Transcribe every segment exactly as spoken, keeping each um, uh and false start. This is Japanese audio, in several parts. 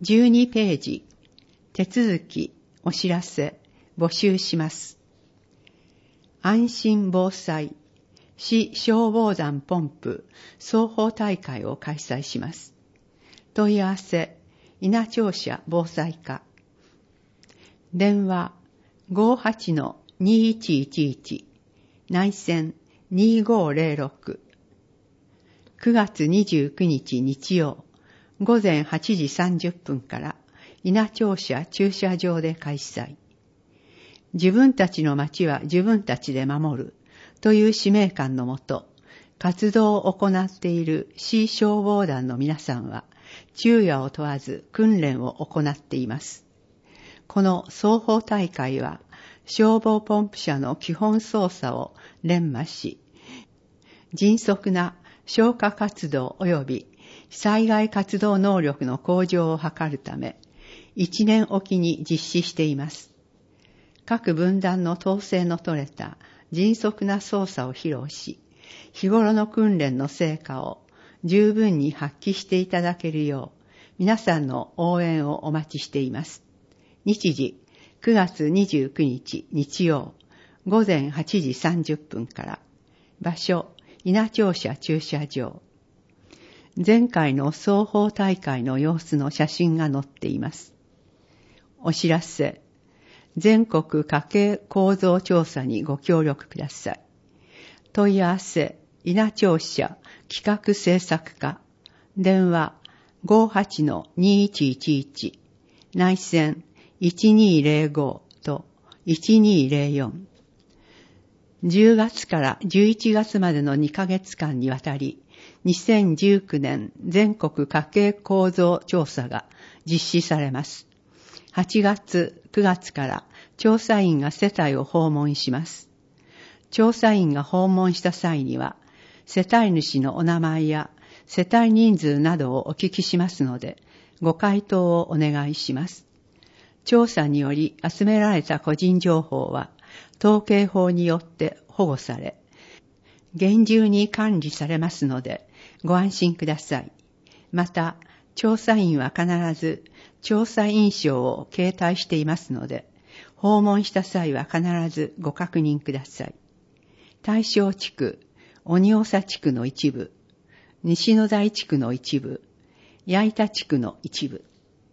じゅうにページ、手続き、お知らせ、募集します。安心防災、市消防団ポンプ双方大会を開催します。問い合わせ、稲庁舎防災課。電話 ごーはちのにいちいちいち、内線にごーぜろろく。くがつにじゅうくにち日曜、午前はちじさんじゅっぷんから稲庁舎駐車場で開催。自分たちの町は自分たちで守るという使命感のもと、活動を行っている市消防団の皆さんは、昼夜を問わず訓練を行っています。この双方大会は、消防ポンプ車の基本操作を練磨し、迅速な消火活動及び災害活動能力の向上を図るため、一年おきに実施しています。各分団の統制の取れた迅速な操作を披露し、日頃の訓練の成果を十分に発揮していただけるよう、皆さんの応援をお待ちしています。日時、くがつにじゅうくにち日曜、午前はちじさんじゅっぷんから。場所、稲庁舎駐車場。前回の双方大会の様子の写真が載っています。お知らせ。全国家計構造調査にご協力ください。問い合わせ、稲庁舎企画制作課。電話 ごーはちのにいちいちいち、内線いちにーぜろごといちにーぜろよん。じゅうがつからじゅういちがつまでのにかげつかんにわたり、にせんじゅうきゅうねん全国家計構造調査が実施されます。はちがつ、くがつから調査員が世帯を訪問します。調査員が訪問した際には、世帯主のお名前や世帯人数などをお聞きしますので、ご回答をお願いします。調査により集められた個人情報は、統計法によって保護され、厳重に管理されますので、ご安心ください。また、調査員は必ず調査印章を携帯していますので、訪問した際は必ずご確認ください。大正地区、鬼長地区の一部、西野台地区の一部、矢板地区の一部。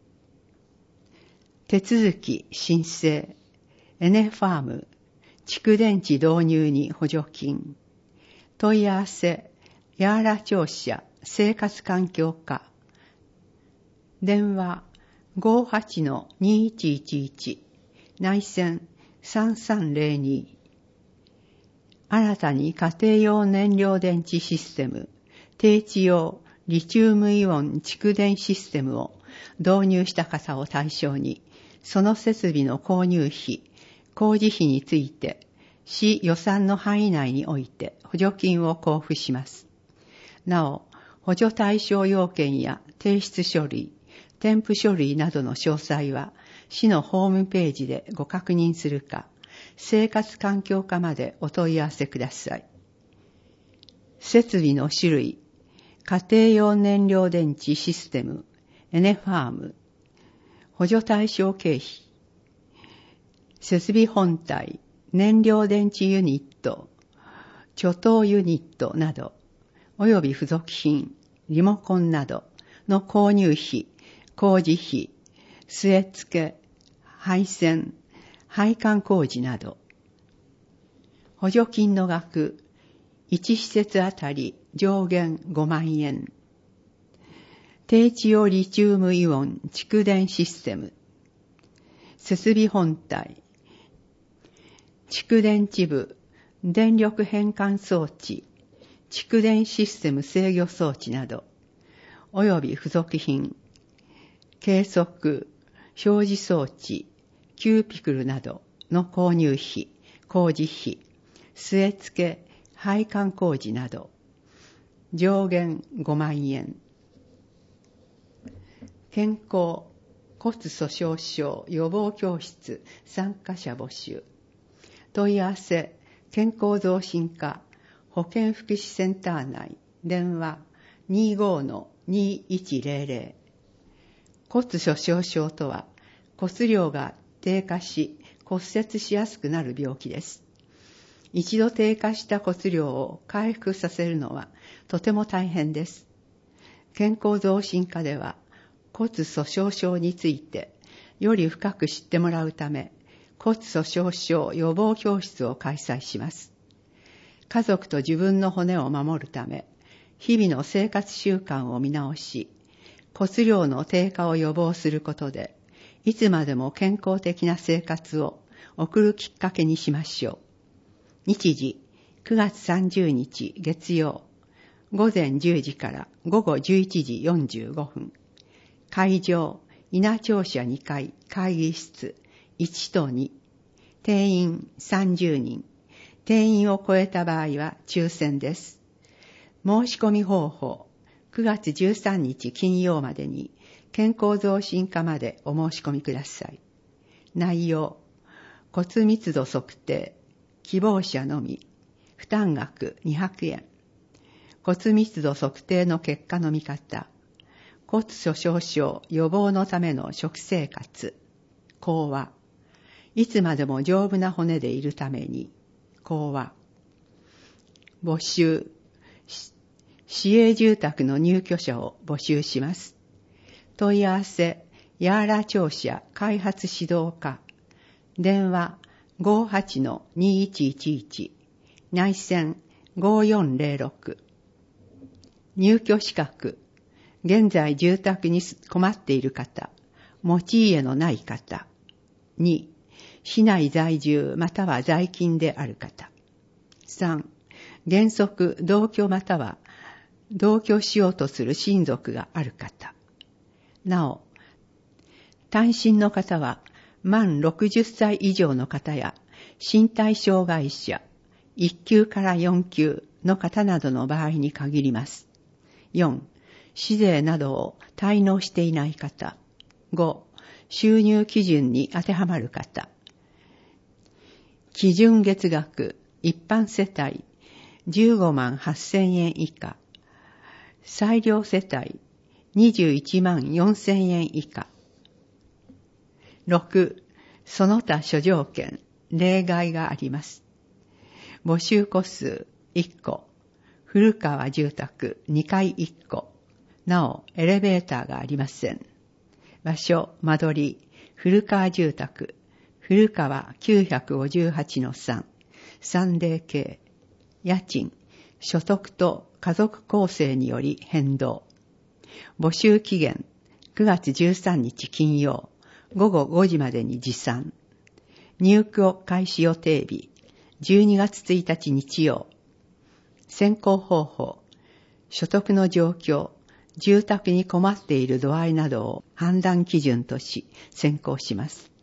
手続き申請、エネファーム、蓄電池導入に補助金。問い合わせ、八原庁舎生活環境課。電話 ごーはちのにいちいちいち、内線さんさんぜろに。新たに家庭用燃料電池システム、低地用リチウムイオン蓄電システムを導入した方を対象に、その設備の購入費、工事費について、市予算の範囲内において補助金を交付します。なお、補助対象要件や提出書類、添付書類などの詳細は、市のホームページでご確認するか、生活環境課までお問い合わせください。設備の種類、家庭用燃料電池システム、エネファーム、補助対象経費、設備本体、燃料電池ユニット、貯湯ユニットなど、および付属品、リモコンなどの購入費、工事費、据え付け、配線、配管工事など、補助金の額、いち施設あたり上限ごまんえん。低地用リチウムイオン蓄電システム、設備本体、蓄電池部、電力変換装置、蓄電システム制御装置など、および付属品、計測、表示装置、キューピクルなどの購入費、工事費、据え付け、配管工事など、上限ごまんえん。健康、骨粗鬆症予防教室参加者募集。問い合わせ、健康増進課、保健福祉センター内、電話 にじゅうごのにいちぜろぜろ。 骨粗鬆症とは、骨量が低下し骨折しやすくなる病気です。一度低下した骨量を回復させるのはとても大変です。健康増進課では骨粗鬆症についてより深く知ってもらうため、骨粗鬆症予防教室を開催します。家族と自分の骨を守るため、日々の生活習慣を見直し、骨量の低下を予防することで、いつまでも健康的な生活を送るきっかけにしましょう。日時、くがつさんじゅうにち月曜、午前じゅうじから午後じゅういちじよんじゅうごふん。会場、稲庁舎にかい会議室いちとに。定員さんじゅうにん。定員を超えた場合は抽選です。申し込み方法、くがつじゅうさんにち金曜までに健康増進課までお申し込みください。内容、骨密度測定、希望者のみ、負担額にひゃくえん。骨密度測定の結果の見方、骨粗鬆症予防のための食生活、講話、いつまでも丈夫な骨でいるために、講話、募集、市営住宅の入居者を募集します。問い合わせ、ヤーラ庁舎開発指導課、電話 ごーはちのにいちいちいち、内線ごーよんぜろろく。入居資格、現在住宅に困っている方、持ち家のない方。に、市内在住または在勤である方。さん、原則同居または同居しようとする親族がある方。なお、単身の方は満ろくじゅっさい以上の方や身体障害者いっきゅうからよんきゅうの方などの場合に限ります。よん、市税などを滞納していない方。ご、収入基準に当てはまる方。基準月額一般世帯じゅうごまんはっせんえん以下。裁量世帯にじゅういちまんよんせんえん以下。ろく、その他諸条件、例外があります。募集戸数いっこ。古川住宅にかいいっこ。なお、エレベーターがありません。場所、間取り、古川住宅、古川 きゅうごはちのさん、さんディーケー。家賃、所得と家族構成により変動。募集期限、くがつじゅうさんにち金曜、ごごごじまでに持参。入居開始予定日、じゅうにがつついたち日曜。選考方法、所得の状況、住宅に困っている度合いなどを判断基準とし選考します。